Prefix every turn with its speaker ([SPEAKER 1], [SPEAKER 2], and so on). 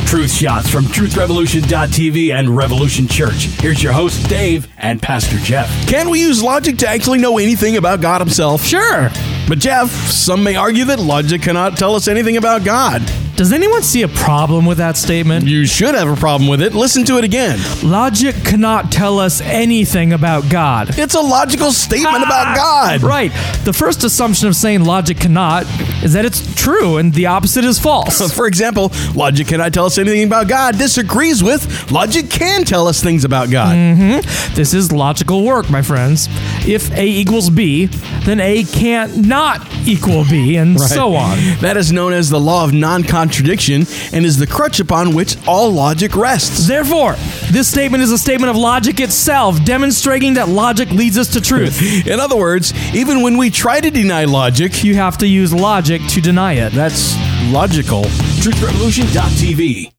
[SPEAKER 1] Truth shots from truthrevolution.tv and Revolution Church. Here's your host, Dave, and Pastor Jeff.
[SPEAKER 2] Can we use logic to actually know anything about God himself?
[SPEAKER 1] Sure.
[SPEAKER 2] But Jeff, some may argue that logic cannot tell us anything about God.
[SPEAKER 3] Does anyone see a problem with that statement?
[SPEAKER 2] You should have a problem with it. Listen to it again.
[SPEAKER 3] Logic cannot tell us anything about God.
[SPEAKER 2] It's a logical statement about God.
[SPEAKER 3] Right. The first assumption of saying logic cannot is that it's true and the opposite is false.
[SPEAKER 2] For example, logic cannot tell us anything about God disagrees with logic can tell us things about God.
[SPEAKER 3] This is logical work, my friends. If A equals B, then A can't not equal B, and so on.
[SPEAKER 2] That is known as the law of non-contradiction and is the crutch upon which all logic rests.
[SPEAKER 3] Therefore, this statement is a statement of logic itself, demonstrating that logic leads us to truth.
[SPEAKER 2] In other words, even when we try to deny logic,
[SPEAKER 3] You have to use logic to deny it.
[SPEAKER 2] that's logical.
[SPEAKER 1] truthrevolution.tv.